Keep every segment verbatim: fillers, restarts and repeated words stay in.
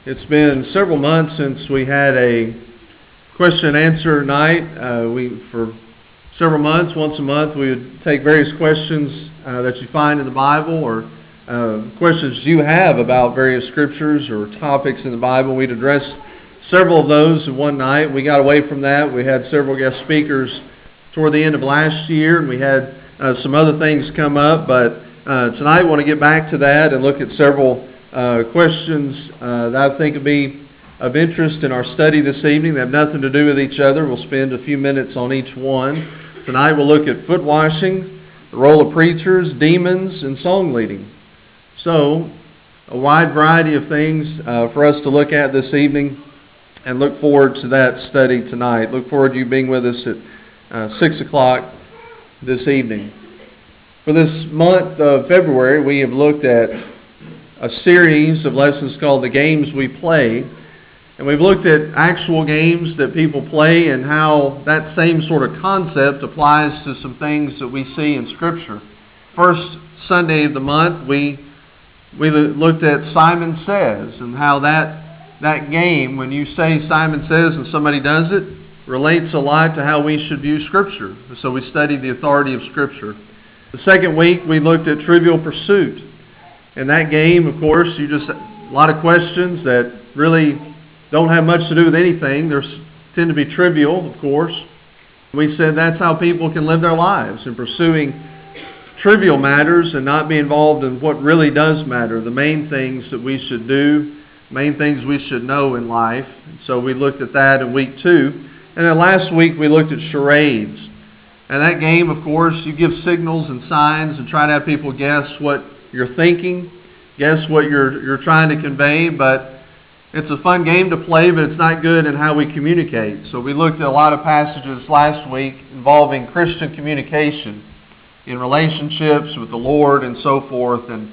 It's been several months since we had a question and answer night. Uh, we for several months, once a month, we would take various questions uh, that you find in the Bible or uh, questions you have about various scriptures or topics in the Bible. We'd address several of those in one night. We got away from that. We had several guest speakers toward the end of last year, and we had uh, some other things come up. But uh, tonight, we want to get back to that and look at several uh, questions uh, that I think would be of interest in our study this evening. They have nothing to do with each other. We'll spend a few minutes on each one. Tonight we'll look at foot washing, the role of preachers, demons, and song leading. So, a wide variety of things uh, for us to look at this evening, and look forward to that study tonight. Look forward to you being with us at uh, six o'clock this evening. For this month of February, we have looked at a series of lessons called The Games We Play. And we've looked at actual games that people play and how that same sort of concept applies to some things that we see in Scripture. First Sunday of the month, we we looked at Simon Says and how that that game, when you say Simon Says and somebody does it, relates a lot to how we should view Scripture. So we studied the authority of Scripture. The second week, we looked at Trivial Pursuit. In that game, of course, you just a lot of questions that really don't have much to do with anything. They tend to be trivial, of course. We said that's how people can live their lives, in pursuing trivial matters and not be involved in what really does matter, the main things that we should do, main things we should know in life. And so we looked at that in week two. And then last week we looked at charades. And that game, of course, you give signals and signs and try to have people guess what you're thinking, guess what you're you're trying to convey, but it's a fun game to play, but it's not good in how we communicate. So we looked at a lot of passages last week involving Christian communication in relationships with the Lord and so forth. And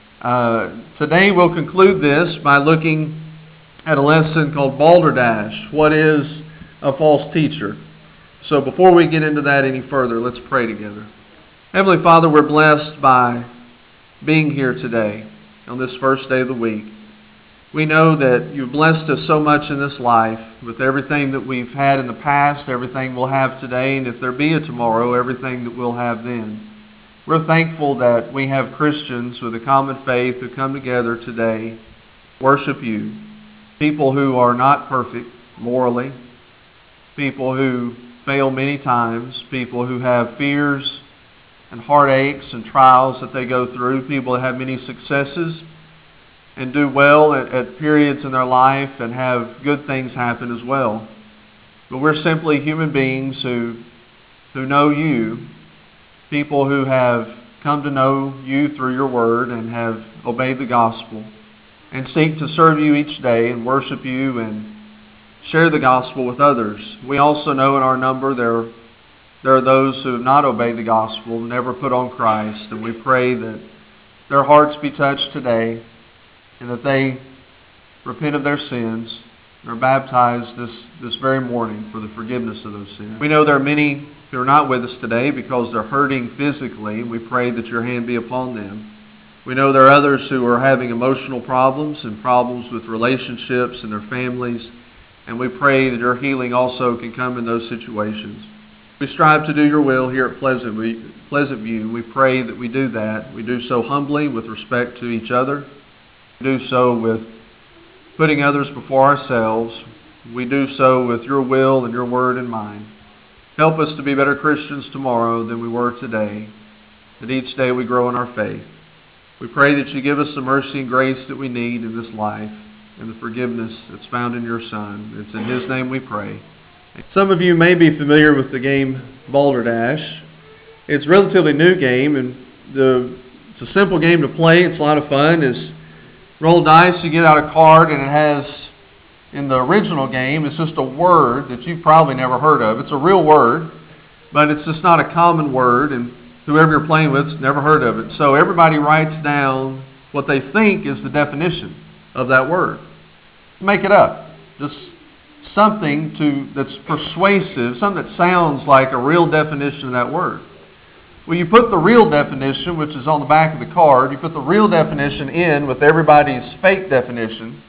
uh, today we'll conclude this by looking at a lesson called Balderdash. What is a false teacher? So before we get into that any further, let's pray together. Heavenly Father, we're blessed by being here today on this first day of the week. We know that you've blessed us so much in this life with everything that we've had in the past, everything we'll have today, and if there be a tomorrow, everything that we'll have then. We're thankful that we have Christians with a common faith who come together today, worship you, people who are not perfect morally, people who fail many times, people who have fears and heartaches and trials that they go through, people that have many successes and do well at, at periods in their life and have good things happen as well. But we're simply human beings who who know you, people who have come to know you through your word and have obeyed the gospel and seek to serve you each day and worship you and share the gospel with others. We also know in our number there, there are those who have not obeyed the gospel, never put on Christ, and we pray that their hearts be touched today and that they repent of their sins and are baptized this, this very morning for the forgiveness of those sins. We know there are many who are not with us today because they're hurting physically. We pray that your hand be upon them. We know there are others who are having emotional problems and problems with relationships and their families, and we pray that your healing also can come in those situations. We strive to do your will here at Pleasant View. We pray that we do that. We do so humbly with respect to each other. We do so with putting others before ourselves. We do so with your will and your word in mind. Help us to be better Christians tomorrow than we were today, that each day we grow in our faith. We pray that you give us the mercy and grace that we need in this life and the forgiveness that's found in your Son. It's in his name we pray. Some of you may be familiar with the game Balderdash. It's a relatively new game, and the, it's a simple game to play. It's a lot of fun. It's roll dice, you get out a card, and it has, in the original game, it's just a word that you've probably never heard of. It's a real word, but it's just not a common word, and whoever you're playing with never heard of it. So everybody writes down what they think is the definition of that word. Make it up. Just something to that's persuasive, something that sounds like a real definition of that word. Well, you put the real definition, which is on the back of the card, you put the real definition in with everybody's fake definition,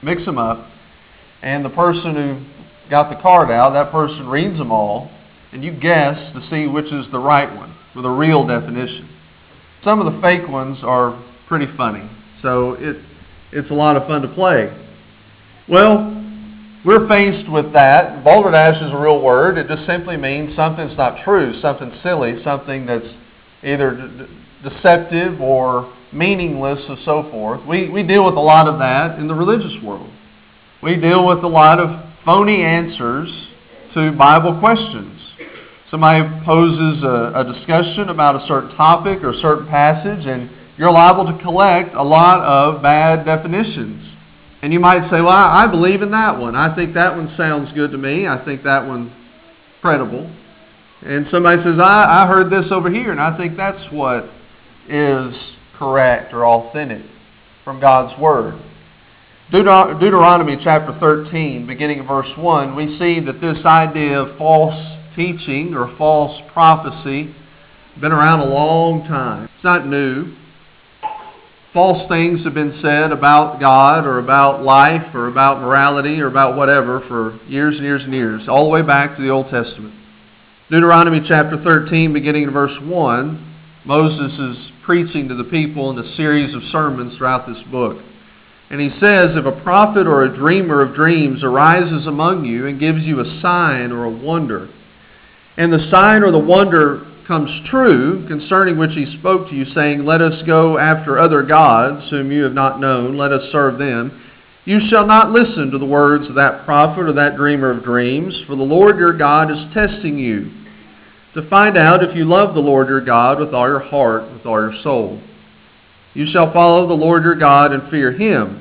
mix them up, and the person who got the card out, that person reads them all, and you guess to see which is the right one, or the real definition. Some of the fake ones are pretty funny, so it it's a lot of fun to play. Well, we're faced with that. Balderdash is a real word. It just simply means something's not true, something silly, something that's either de- deceptive or meaningless and so forth. We, we deal with a lot of that in the religious world. We deal with a lot of phony answers to Bible questions. Somebody poses a, a discussion about a certain topic or a certain passage, and you're liable to collect a lot of bad definitions. And you might say, well, I believe in that one. I think that one sounds good to me. I think that one's credible. And somebody says, I, I heard this over here, and I think that's what is correct or authentic from God's Word. Deut- Deuteronomy chapter thirteen, beginning of verse one, we see that this idea of false teaching or false prophecy has been around a long time. It's not new. False things have been said about God or about life or about morality or about whatever for years and years and years, all the way back to the Old Testament. Deuteronomy chapter thirteen, beginning in verse one, Moses is preaching to the people in a series of sermons throughout this book. And he says, if a prophet or a dreamer of dreams arises among you and gives you a sign or a wonder, and the sign or the wonder comes true, concerning which he spoke to you, saying, let us go after other gods whom you have not known, let us serve them, you shall not listen to the words of that prophet or that dreamer of dreams, for the Lord your God is testing you, to find out if you love the Lord your God with all your heart, with all your soul. You shall follow the Lord your God and fear him.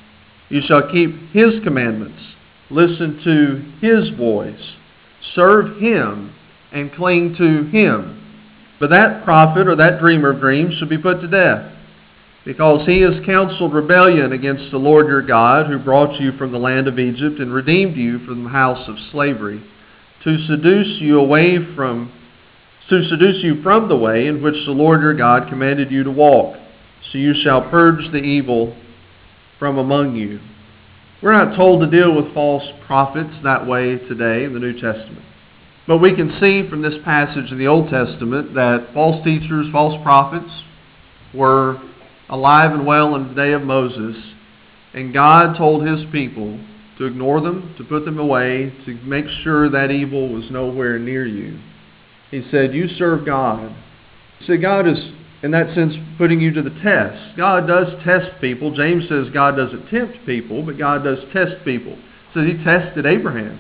You shall keep his commandments, listen to his voice, serve him, and cling to him. But that prophet or that dreamer of dreams shall be put to death, because he has counseled rebellion against the Lord your God, who brought you from the land of Egypt and redeemed you from the house of slavery, to seduce you away from, to seduce you from the way in which the Lord your God commanded you to walk. So you shall purge the evil from among you. We're not told to deal with false prophets that way today in the New Testament. But we can see from this passage in the Old Testament that false teachers, false prophets were alive and well in the day of Moses. And God told his people to ignore them, to put them away, to make sure that evil was nowhere near you. He said, you serve God. He said, God is, in that sense, putting you to the test. God does test people. James says God doesn't tempt people, but God does test people. So he tested Abraham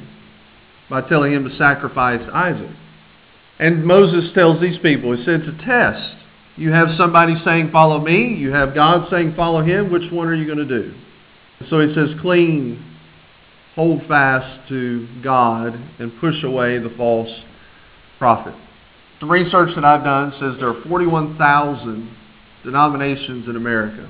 by telling him to sacrifice Isaac. And Moses tells these people, he said, it's a test. You have somebody saying, follow me. You have God saying, follow him. Which one are you going to do? So he says, cling, hold fast to God, and push away the false prophet. The research that I've done says there are forty-one thousand denominations in America.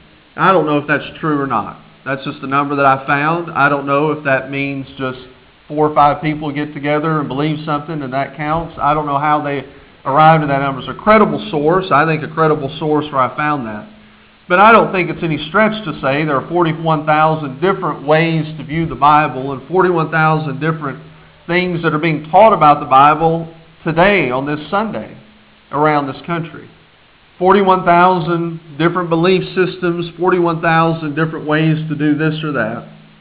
I don't know if that's true or not. That's just the number that I found. I don't know if that means just four or five people get together and believe something and that counts. I don't know how they arrived at that number. It's a credible source. I think a credible source where I found that. But I don't think it's any stretch to say there are forty-one thousand different ways to view the Bible and forty-one thousand different things that are being taught about the Bible today on this Sunday around this country. forty-one thousand different belief systems, forty-one thousand different ways to do this or that.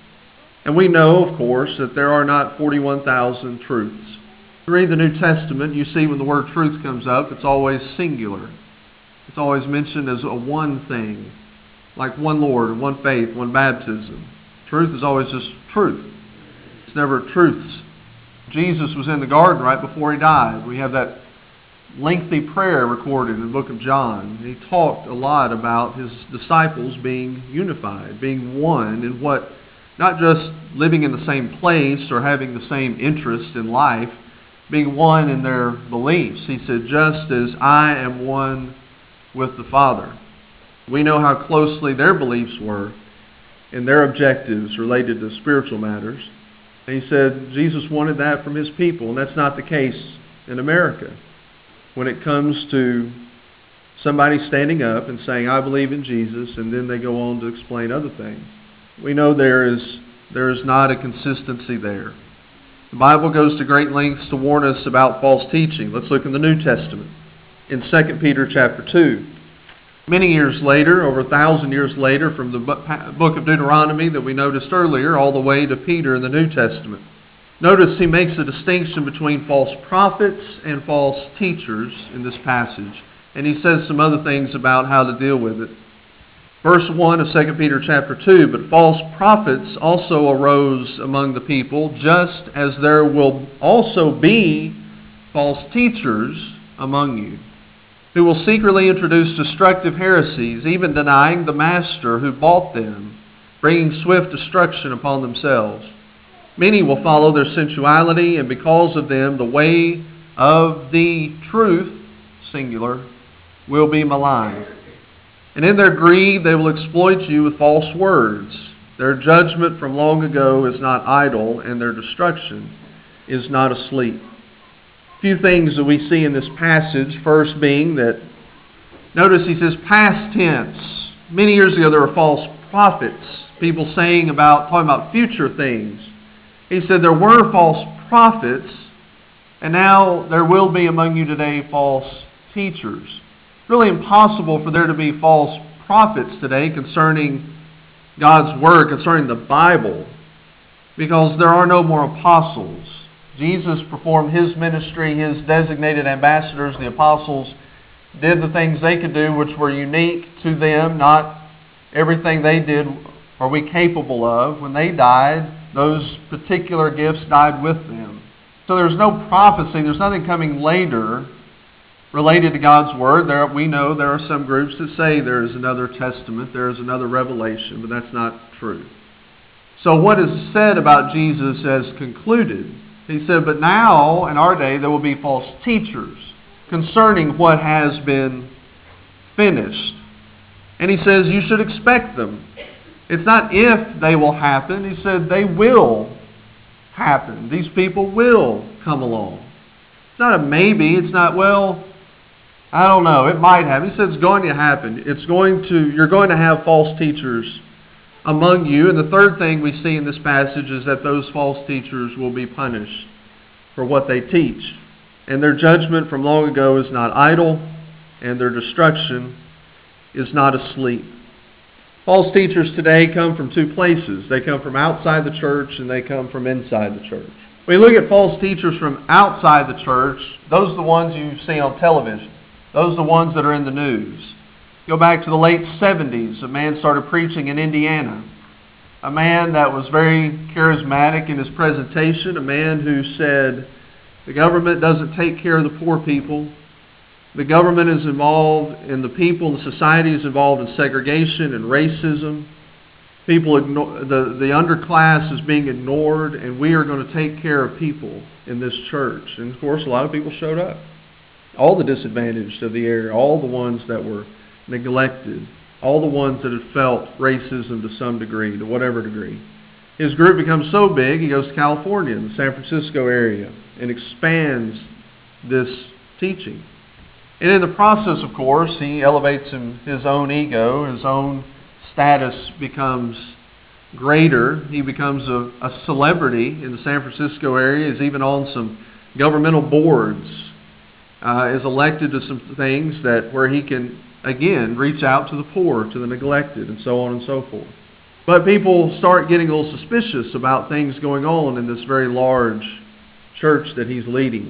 And we know, of course, that there are not forty-one thousand truths. If you read the New Testament, you see when the word truth comes up, it's always singular. It's always mentioned as a one thing, like one Lord, one faith, one baptism. Truth is always just truth. It's never truths. Jesus was in the garden right before he died. We have that lengthy prayer recorded in the book of John. He talked a lot about his disciples being unified, being one in what, not just living in the same place or having the same interest in life, being one in their beliefs. He said, just as I am one with the Father. We know how closely their beliefs were and their objectives related to spiritual matters. And he said Jesus wanted that from his people, and that's not the case in America. When it comes to somebody standing up and saying, I believe in Jesus, and then they go on to explain other things. we know there is there is not a consistency there. The Bible goes to great lengths to warn us about false teaching. Let's look in the New Testament. In Second Peter chapter two. Many years later, over a thousand years later, from the book of Deuteronomy that we noticed earlier, all the way to Peter in the New Testament. Notice he makes a distinction between false prophets and false teachers in this passage. And he says some other things about how to deal with it. Verse one of Second Peter chapter two, but false prophets also arose among the people, just as there will also be false teachers among you, who will secretly introduce destructive heresies, even denying the master who bought them, bringing swift destruction upon themselves. Many will follow their sensuality, and because of them the way of the truth, singular, will be maligned. And in their greed they will exploit you with false words. Their judgment from long ago is not idle, and their destruction is not asleep. A few things that we see in this passage. First being that, notice he says past tense. Many years ago there were false prophets, people saying about, talking about future things. He said there were false prophets, and now there will be among you today false teachers. Really impossible for there to be false prophets today concerning God's Word, concerning the Bible, because there are no more apostles. Jesus performed his ministry, his designated ambassadors, the apostles, did the things they could do which were unique to them. Not everything they did are we capable of. When they died, those particular gifts died with them. So there's no prophecy, there's nothing coming later related to God's Word. There, we know there are some groups that say there is another testament, there is another revelation, but that's not true. So what is said about Jesus as concluded? He said, but now, in our day, there will be false teachers concerning what has been finished. And he says you should expect them. It's not if they will happen. He said they will happen. These people will come along. It's not a maybe. It's not, well, I don't know, it might happen. He said it's going to happen. It's going to, you're going to have false teachers among you. And the third thing we see in this passage is that those false teachers will be punished for what they teach. And their judgment from long ago is not idle, and their destruction is not asleep. False teachers today come from two places. They come from outside the church, and they come from inside the church. When you look at false teachers from outside the church, those are the ones you see on television. Those are the ones that are in the news. Go back to the late seventies, a man started preaching in Indiana. A man that was very charismatic in his presentation, a man who said, the government doesn't take care of the poor people. The government is involved in the people, the society is involved in segregation and racism. People ignore, the, the underclass is being ignored, and we are going to take care of people in this church. And of course, a lot of people showed up. All the disadvantaged of the area, all the ones that were neglected, all the ones that had felt racism to some degree, to whatever degree. His group becomes so big, he goes to California, in the San Francisco area, and expands this teaching. And in the process, of course, he elevates him, his own ego, his own status becomes greater. He becomes a, a celebrity in the San Francisco area. He's even on some governmental boards, uh, is elected to some things that where he can, again, reach out to the poor, to the neglected, and so on and so forth. But people start getting a little suspicious about things going on in this very large church that he's leading.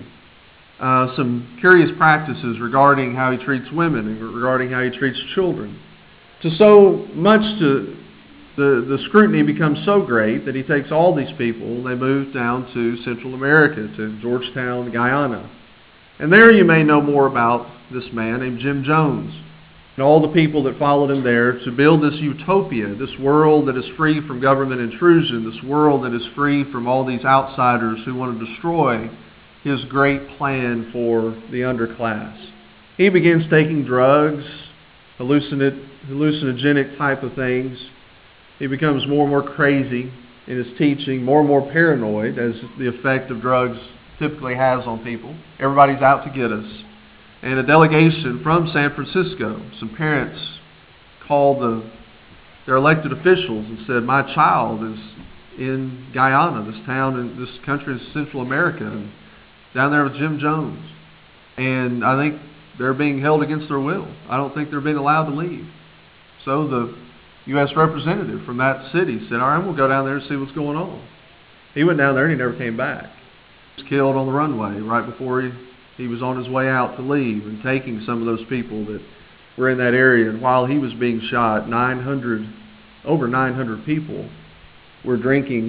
Uh, some curious practices regarding how he treats women and regarding how he treats children. To so much to the, the scrutiny becomes so great that he takes all these people, they move down to Central America, to Georgetown, Guyana. And there you may know more about this man named Jim Jones and all the people that followed him there to build this utopia, this world that is free from government intrusion, this world that is free from all these outsiders who want to destroy his great plan for the underclass. He begins taking drugs, hallucinate, hallucinogenic type of things. He becomes more and more crazy in his teaching, more and more paranoid, as the effect of drugs typically has on people. Everybody's out to get us. And a delegation from San Francisco, some parents called the their elected officials and said, my child is in Guyana, this town in this country in Central America, and down there with Jim Jones. And I think they're being held against their will. I don't think they're being allowed to leave. So the U S representative from that city said, all right, we'll go down there and see what's going on. He went down there and he never came back. He was killed on the runway right before he, he was on his way out to leave and taking some of those people that were in that area. And while he was being shot, nine hundred, over nine hundred people were drinking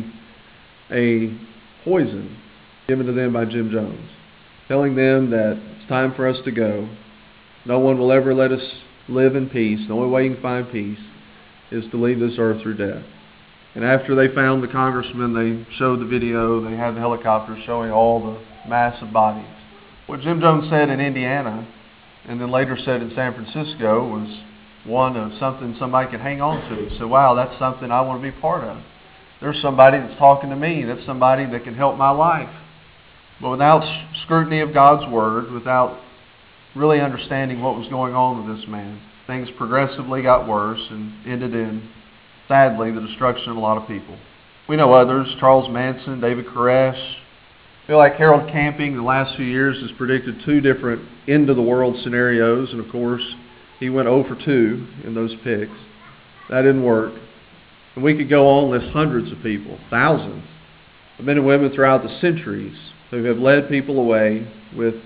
a poison given to them by Jim Jones, telling them that it's time for us to go. No one will ever let us live in peace. The only way you can find peace is to leave this earth through death. And after they found the congressman, they showed the video. They had the helicopters showing all the massive bodies. What Jim Jones said in Indiana and then later said in San Francisco was one of something somebody could hang on to. He said, wow, that's something I want to be part of. There's somebody that's talking to me. That's somebody that can help my life. But without scrutiny of God's word, without really understanding what was going on with this man, things progressively got worse and ended in, sadly, the destruction of a lot of people. We know others, Charles Manson, David Koresh. I feel like Harold Camping the last few years has predicted two different end-of-the-world scenarios, and of course, he went oh for two in those picks. That didn't work. And we could go on, list hundreds of people, thousands of men and women throughout the centuries who have led people away with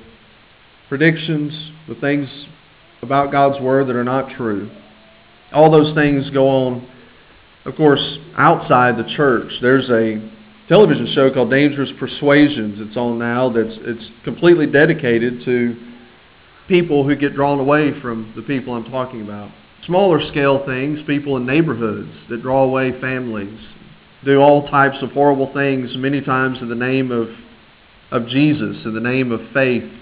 predictions, with things about God's word that are not true. All those things go on, of course, outside the church. There's a television show called Dangerous Persuasions. It's on now. That's it's completely dedicated to people who get drawn away from the people I'm talking about. Smaller scale things, people in neighborhoods that draw away families, do all types of horrible things, many times in the name of, of Jesus, in the name of faith.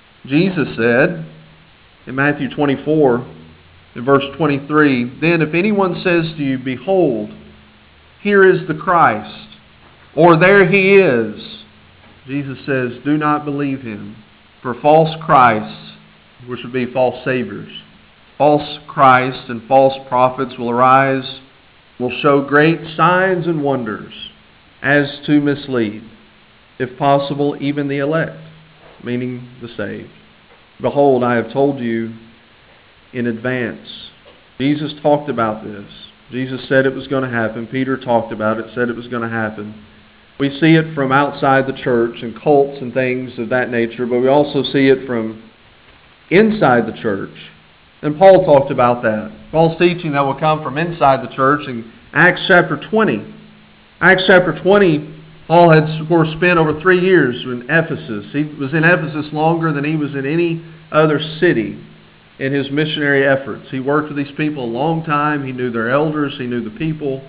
Jesus said in Matthew twenty-four, in verse twenty-three, then if anyone says to you, behold, here is the Christ, or there he is, Jesus says, do not believe him. For false Christs, which would be false saviors, false Christs and false prophets will arise, will show great signs and wonders as to mislead, if possible, even the elect, meaning the saved. Behold, I have told you in advance. Jesus talked about this. Jesus said it was going to happen. Peter talked about it, said it was going to happen. We see it from outside the church and cults and things of that nature, but we also see it from inside the church. And Paul talked about that. Paul's teaching that will come from inside the church in Acts chapter twenty. Acts chapter twenty, Paul had, of course, spent over three years in Ephesus. He was in Ephesus longer than he was in any other city in his missionary efforts. He worked with these people a long time. He knew their elders. He knew the people.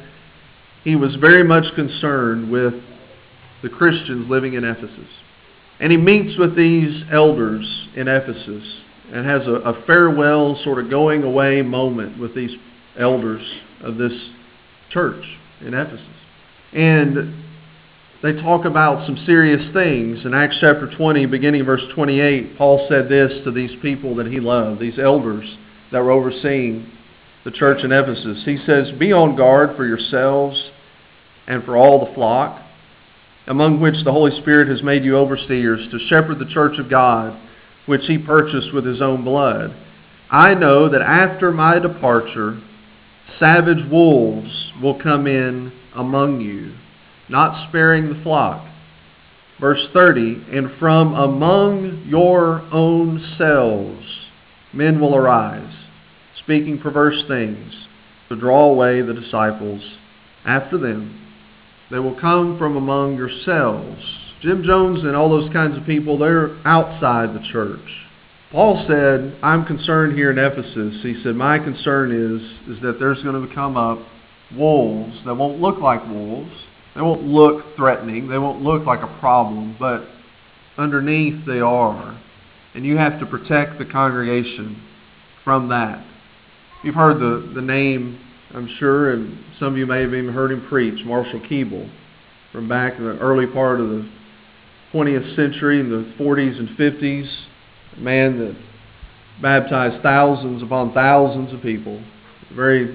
He was very much concerned with the Christians living in Ephesus. And he meets with these elders in Ephesus and has a, a farewell sort of going away moment with these elders of this church in Ephesus. And they talk about some serious things. In Acts chapter twenty, beginning verse twenty-eight, Paul said this to these people that he loved, these elders that were overseeing the church in Ephesus. He says, be on guard for yourselves and for all the flock, among which the Holy Spirit has made you overseers, to shepherd the church of God, which he purchased with his own blood. I know that after my departure, savage wolves will come in among you, not sparing the flock. Verse thirty, and from among your own selves men will arise, speaking perverse things, to draw away the disciples after them. They will come from among yourselves. Jim Jones and all those kinds of people, they're outside the church. Paul said, I'm concerned here in Ephesus. He said, my concern is, is that there's going to come up wolves that won't look like wolves. They won't look threatening. They won't look like a problem, but underneath they are. And you have to protect the congregation from that. You've heard the, the name, I'm sure, and some of you may have even heard him preach, Marshall Keeble, from back in the early part of the twentieth century, in the forties and fifties. A man that baptized thousands upon thousands of people. A very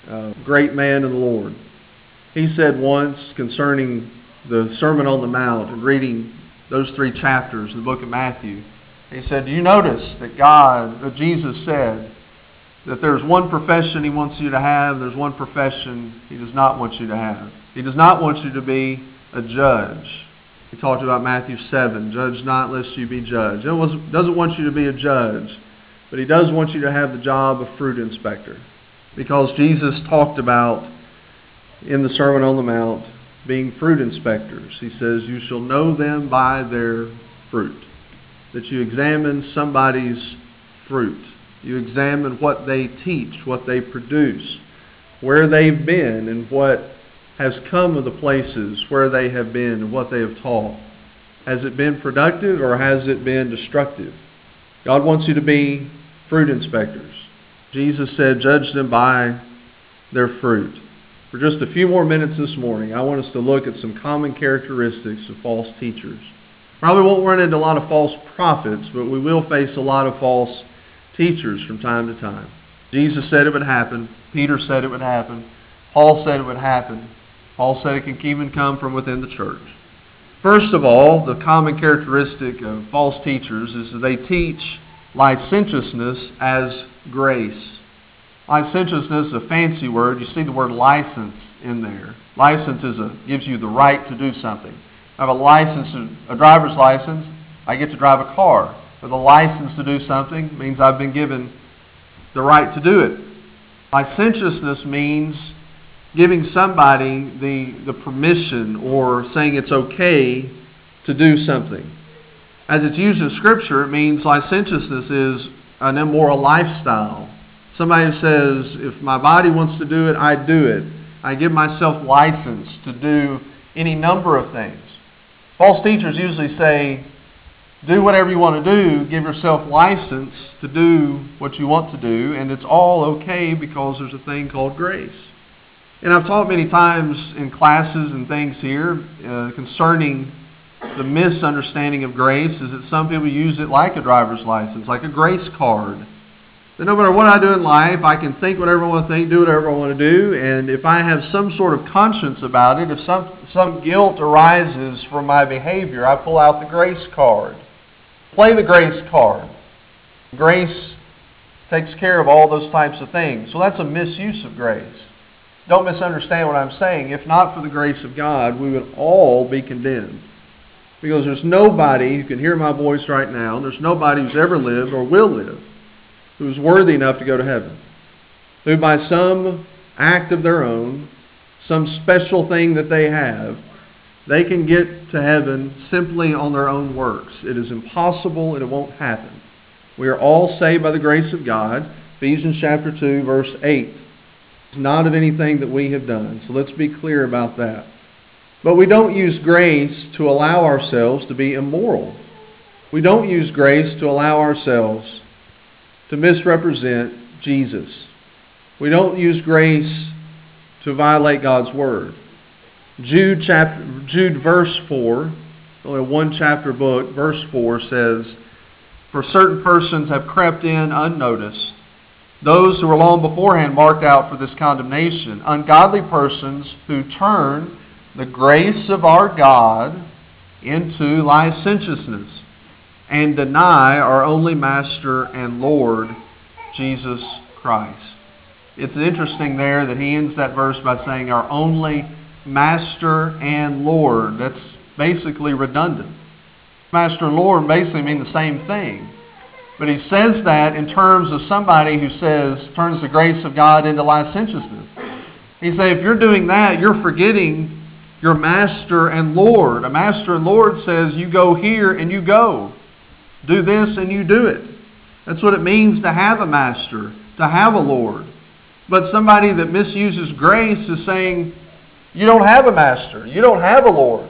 a great man in the Lord. He said once concerning the Sermon on the Mount and reading those three chapters in the book of Matthew, he said, do you notice that God, that Jesus said, that there's one profession he wants you to have, there's one profession he does not want you to have. He does not want you to be a judge. He talked about Matthew seven, judge not lest you be judged. He doesn't want you to be a judge, but he does want you to have the job of fruit inspector. Because Jesus talked about in the Sermon on the Mount being fruit inspectors. He says, you shall know them by their fruit. That you examine somebody's fruit. You examine what they teach, what they produce, where they've been, and what has come of the places where they have been and what they have taught. Has it been productive or has it been destructive? God wants you to be fruit inspectors. Jesus said, judge them by their fruit. For just a few more minutes this morning, I want us to look at some common characteristics of false teachers. Probably won't run into a lot of false prophets, but we will face a lot of false teachers from time to time. Jesus said it would happen. Peter said it would happen. Paul said it would happen. Paul said it can even come from within the church. First of all, the common characteristic of false teachers is that they teach licentiousness as grace. Licentiousness is a fancy word. You see the word license in there. License is a, gives you the right to do something. I have a license, a driver's license. I get to drive a car. With a license to do something means I've been given the right to do it. Licentiousness means giving somebody the, the permission or saying it's okay to do something. As it's used in Scripture, it means licentiousness is an immoral lifestyle. Somebody who says, if my body wants to do it, I do it. I give myself license to do any number of things. False teachers usually say, do whatever you want to do, give yourself license to do what you want to do, and it's all okay because there's a thing called grace. And I've taught many times in classes and things here uh, concerning the misunderstanding of grace is that some people use it like a driver's license, like a grace card. That no matter what I do in life, I can think whatever I want to think, do whatever I want to do, and if I have some sort of conscience about it, if some, some guilt arises from my behavior, I pull out the grace card. Play the grace card. Grace takes care of all those types of things. So that's a misuse of grace. Don't misunderstand what I'm saying. If not for the grace of God, we would all be condemned. Because there's nobody who can hear my voice right now, and there's nobody who's ever lived or will live who's worthy enough to go to heaven. Who by some act of their own, some special thing that they have, they can get to heaven simply on their own works. It is impossible and it won't happen. We are all saved by the grace of God. Ephesians chapter two, verse eight. It's not of anything that we have done. So let's be clear about that. But we don't use grace to allow ourselves to be immoral. We don't use grace to allow ourselves to misrepresent Jesus. We don't use grace to violate God's word. Jude chapter, Jude verse four, only a one chapter book, verse four says, for certain persons have crept in unnoticed, those who were long beforehand marked out for this condemnation, ungodly persons who turn the grace of our God into licentiousness and deny our only Master and Lord, Jesus Christ. It's interesting there that he ends that verse by saying our only Master and Lord. That's basically redundant. Master and Lord basically mean the same thing. But he says that in terms of somebody who says, turns the grace of God into licentiousness. He says, if you're doing that, you're forgetting your Master and Lord. A Master and Lord says, you go here and you go. Do this and you do it. That's what it means to have a Master, to have a Lord. But somebody that misuses grace is saying, you don't have a Master. You don't have a Lord.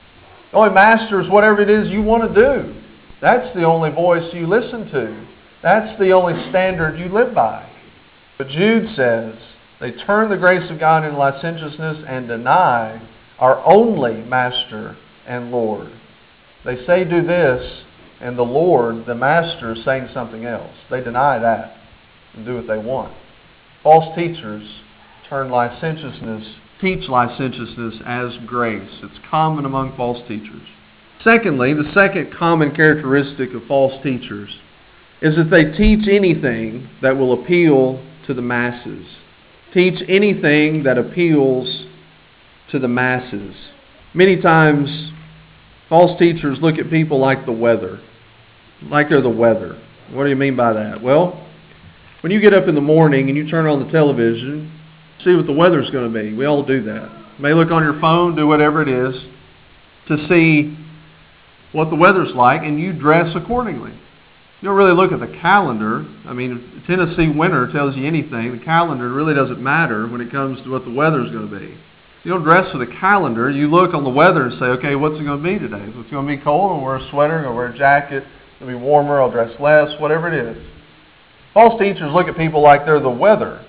The only Master is whatever it is you want to do. That's the only voice you listen to. That's the only standard you live by. But Jude says, they turn the grace of God into licentiousness and deny our only Master and Lord. They say do this, and the Lord, the Master, is saying something else. They deny that and do what they want. False teachers turn licentiousness, teach licentiousness as grace. It's common among false teachers. Secondly, the second common characteristic of false teachers is that they teach anything that will appeal to the masses. Teach anything that appeals to the masses. Many times, false teachers look at people like the weather, like they're the weather. What do you mean by that? Well, when you get up in the morning and you turn on the television, see what the weather's going to be. We all do that. You may look on your phone, do whatever it is, to see what the weather's like, and you dress accordingly. You don't really look at the calendar. I mean, if Tennessee winter tells you anything, the calendar really doesn't matter when it comes to what the weather's going to be. You don't dress for the calendar. You look on the weather and say, okay, what's it going to be today? If it's going to be cold, I'll wear a sweater, I'll wear a jacket. If it'll be warmer, I'll dress less, whatever it is. False teachers look at people like they're the weather.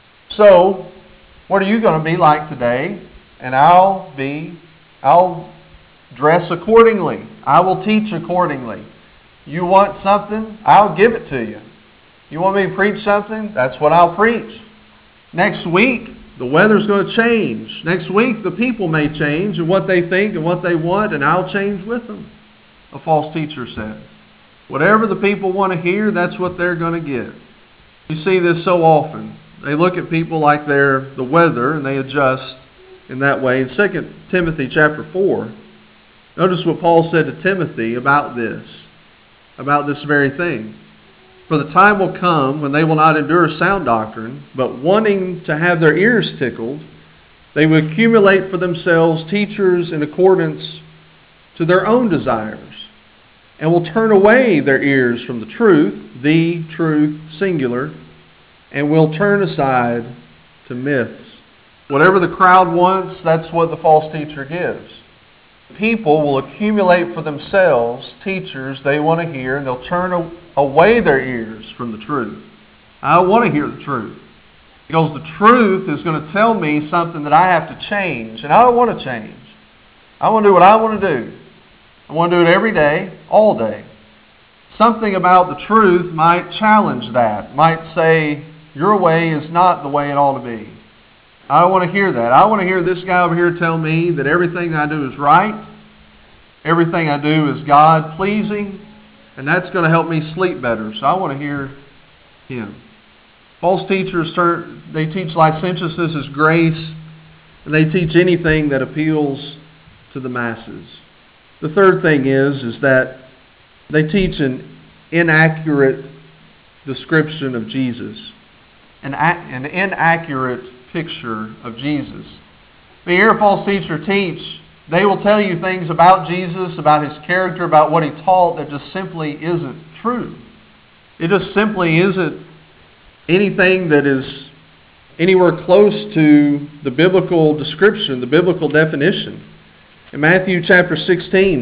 So, what are you going to be like today? And I'll be, I'll dress accordingly. I will teach accordingly. You want something? I'll give it to you. You want me to preach something? That's what I'll preach. Next week, the weather's going to change. Next week, the people may change and what they think and what they want, and I'll change with them, a false teacher said. Whatever the people want to hear, that's what they're going to get. You see this so often. They look at people like they're the weather, and they adjust in that way. In Second Timothy chapter four, notice what Paul said to Timothy about this, about this very thing. For the time will come when they will not endure sound doctrine, but wanting to have their ears tickled, they will accumulate for themselves teachers in accordance to their own desires, and will turn away their ears from the truth, the truth, singular, and will turn aside to myths. Whatever the crowd wants, that's what the false teacher gives. People will accumulate for themselves teachers they want to hear, and they'll turn away their ears from the truth. I don't want to hear the truth, because the truth is going to tell me something that I have to change, and I don't want to change. I want to do what I want to do. I want to do it every day, all day. Something about the truth might challenge that, might say, your way is not the way it ought to be. I don't want to hear that. I want to hear this guy over here tell me that everything I do is right, everything I do is God-pleasing, and that's going to help me sleep better. So I want to hear him. False teachers, turn, they teach licentiousness as grace, and they teach anything that appeals to the masses. The third thing is, is that they teach an inaccurate description of Jesus, an, an inaccurate picture of Jesus. When you hear a false teacher teach, they will tell you things about Jesus, about his character, about what he taught that just simply isn't true. It just simply isn't anything that is anywhere close to the biblical description, the biblical definition. In Matthew chapter sixteen,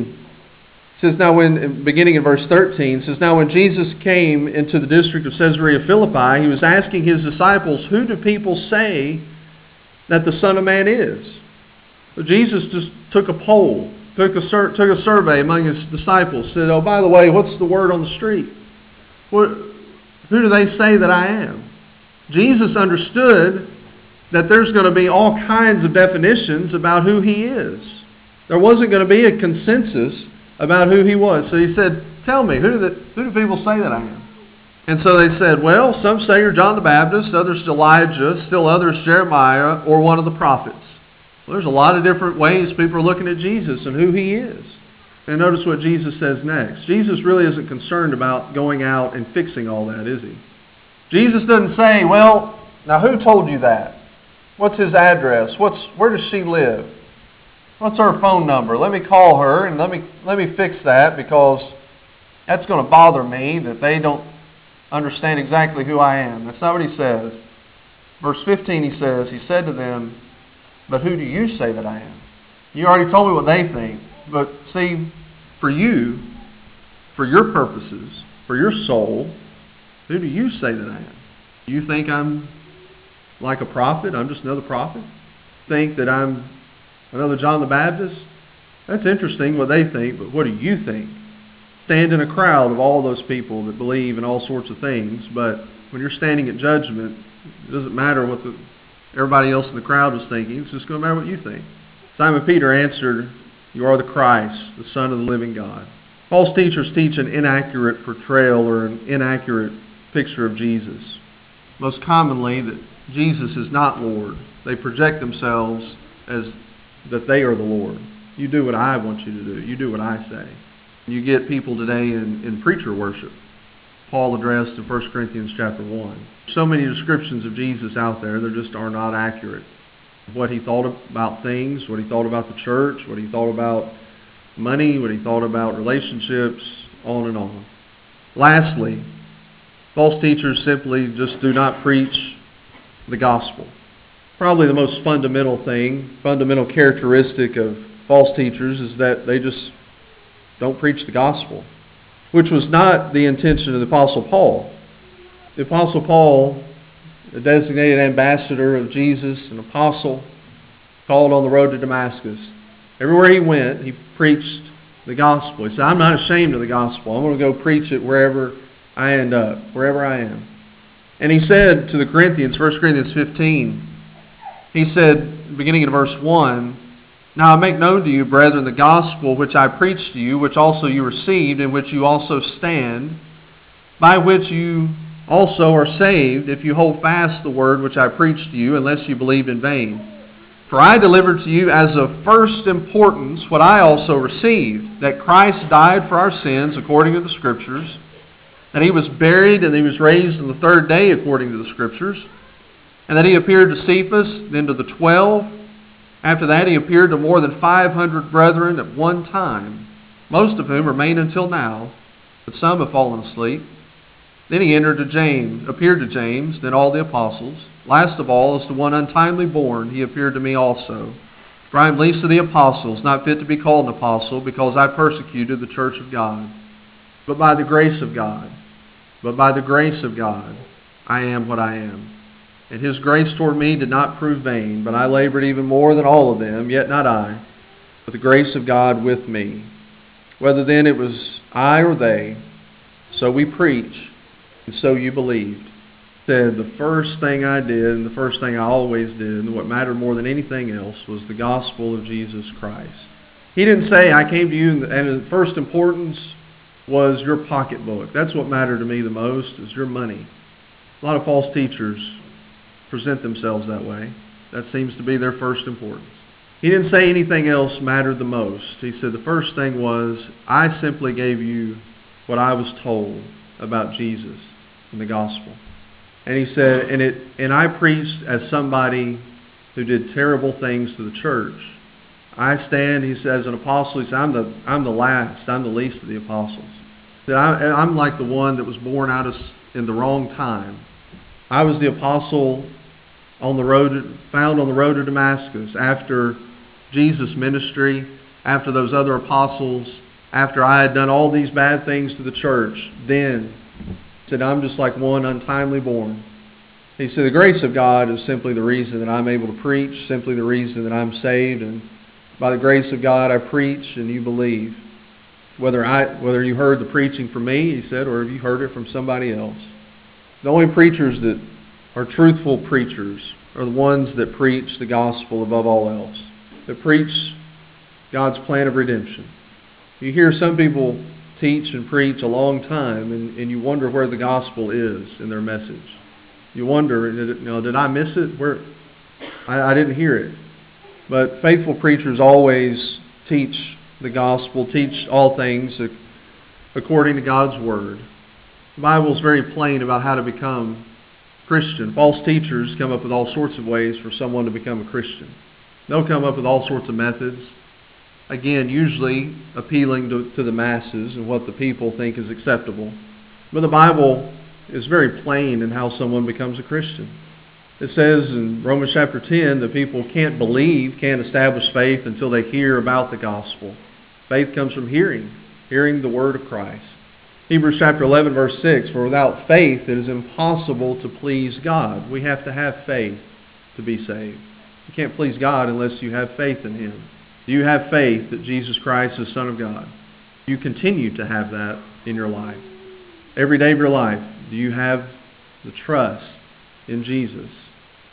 it says, now when, beginning in verse thirteen, it says, now when Jesus came into the district of Caesarea Philippi, he was asking his disciples, who do people say that the Son of Man is? So Jesus just took a poll, took a, sur- took a survey among his disciples, said, oh, by the way, what's the word on the street? What, who do they say that I am? Jesus understood that there's going to be all kinds of definitions about who he is. There wasn't going to be a consensus about who he was. So he said, tell me, who do, the, who do people say that I am? And so they said, well, some say you're John the Baptist, others Elijah, still others Jeremiah, or one of the prophets. Well, there's a lot of different ways people are looking at Jesus and who he is. And notice what Jesus says next. Jesus really isn't concerned about going out and fixing all that, is he? Jesus doesn't say, well, now who told you that? What's his address? What's where does she live? What's her phone number? Let me call her and let me let me fix that, because that's going to bother me that they don't understand exactly who I am. That's not what he says. Verse fifteen, he says, he said to them, but who do you say that I am? You already told me what they think. But see, for you, for your purposes, for your soul, who do you say that I am? You think I'm like a prophet? I'm just another prophet? Think that I'm another John the Baptist? That's interesting what they think, but what do you think? Stand in a crowd of all those people that believe in all sorts of things, but when you're standing at judgment, it doesn't matter what the everybody else in the crowd was thinking. It's just going to matter what you think. Simon Peter answered, "You are the Christ, the Son of the living God." False teachers teach an inaccurate portrayal or an inaccurate picture of Jesus. Most commonly, that Jesus is not Lord. They project themselves as that they are the Lord. You do what I want you to do. You do what I say. You get people today in, in preacher worship. Paul addressed in First Corinthians chapter one. So many descriptions of Jesus out there that just are not accurate. What he thought about things, what he thought about the church, what he thought about money, what he thought about relationships, on and on. Lastly, false teachers simply just do not preach the gospel. Probably the most fundamental thing, fundamental characteristic of false teachers is that they just don't preach the gospel, which was not the intention of the Apostle Paul. The Apostle Paul, the designated ambassador of Jesus, an apostle, called on the road to Damascus. Everywhere he went, he preached the gospel. He said, "I'm not ashamed of the gospel. I'm going to go preach it wherever I end up, wherever I am." And he said to the Corinthians, First Corinthians fifteen, he said, beginning in verse one, "Now I make known to you, brethren, the gospel which I preached to you, which also you received, in which you also stand, by which you also are saved, if you hold fast the word which I preached to you, unless you believed in vain. For I delivered to you as of first importance what I also received, that Christ died for our sins according to the Scriptures, that he was buried and he was raised on the third day according to the Scriptures, and that he appeared to Cephas, then to the twelve. After that he appeared to more than five hundred brethren at one time, most of whom remain until now, but some have fallen asleep. Then he entered to James, appeared to James, then all the apostles. Last of all, as to one untimely born, he appeared to me also. For I am least of the apostles, not fit to be called an apostle, because I persecuted the church of God. But by the grace of God, but by the grace of God, I am what I am. And his grace toward me did not prove vain, but I labored even more than all of them, yet not I, but the grace of God with me. Whether then it was I or they, so we preach, and so you believed." Said the first thing I did, and the first thing I always did, and what mattered more than anything else, was the gospel of Jesus Christ. He didn't say, "I came to you, and the first importance was your pocketbook. That's what mattered to me the most, is your money." A lot of false teachers present themselves that way. That seems to be their first importance. He didn't say anything else mattered the most. He said the first thing was, "I simply gave you what I was told about Jesus and the gospel." And he said, and it, and I preached as somebody who did terrible things to the church. I stand, he says, as an apostle. He said, I'm the, I'm the last, I'm the least of the apostles. He said, I, I'm like the one that was born out of in the wrong time. I was the apostle on the road, found on the road to Damascus after Jesus' ministry, after those other apostles, after I had done all these bad things to the church. Then he said, I'm just like one untimely born. He said, the grace of God is simply the reason that I'm able to preach, simply the reason that I'm saved, and by the grace of God I preach and you believe. Whether I, whether you heard the preaching from me, he said, or if you heard it from somebody else. The only preachers that are truthful preachers are the ones that preach the gospel above all else, that preach God's plan of redemption. You hear some people teach and preach a long time, and, and you wonder where the gospel is in their message. You wonder, did, it, you know, did I miss it? Where I, I didn't hear it. But faithful preachers always teach the gospel, teach all things according to God's word. The Bible is very plain about how to become Christian. False teachers come up with all sorts of ways for someone to become a Christian. They'll come up with all sorts of methods. Again, usually appealing to, to the masses and what the people think is acceptable. But the Bible is very plain in how someone becomes a Christian. It says in Romans chapter ten that people can't believe, can't establish faith until they hear about the gospel. Faith comes from hearing, hearing the word of Christ. Hebrews chapter eleven verse six, for without faith it is impossible to please God. We have to have faith to be saved. You can't please God unless you have faith in Him. Do you have faith that Jesus Christ is the Son of God? Do you continue to have that in your life? Every day of your life, do you have the trust in Jesus?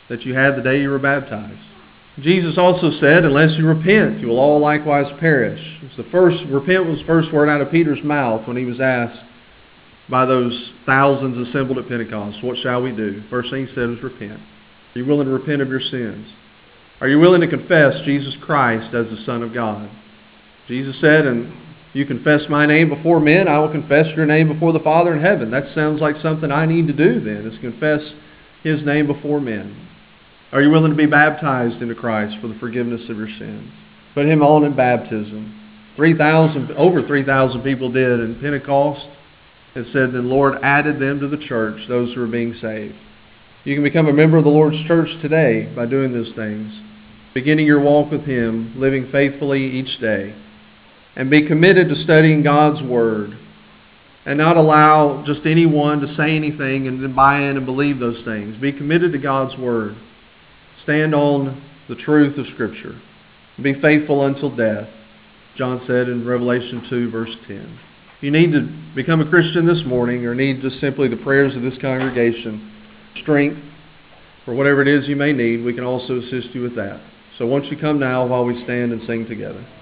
that you had the day you were baptized. Jesus also said, unless you repent, you will all likewise perish. It's the first, repent was the first word out of Peter's mouth when he was asked by those thousands assembled at Pentecost, what shall we do? First thing he said was repent. Are you willing to repent of your sins? Are you willing to confess Jesus Christ as the Son of God? Jesus said, and you confess my name before men, I will confess your name before the Father in heaven. That sounds like something I need to do then, is confess his name before men. Are you willing to be baptized into Christ for the forgiveness of your sins? Put him on in baptism. three thousand, over three thousand people did in Pentecost. It said, then Lord added them to the church, those who are being saved. You can become a member of the Lord's church today by doing those things. Beginning your walk with him, living faithfully each day. And be committed to studying God's Word. And not allow just anyone to say anything and then buy in and believe those things. Be committed to God's Word. Stand on the truth of Scripture. Be faithful until death. John said in Revelation two, verse ten. If you need to become a Christian this morning or need just simply the prayers of this congregation, strength, or whatever it is you may need, we can also assist you with that. So won't you come now while we stand and sing together.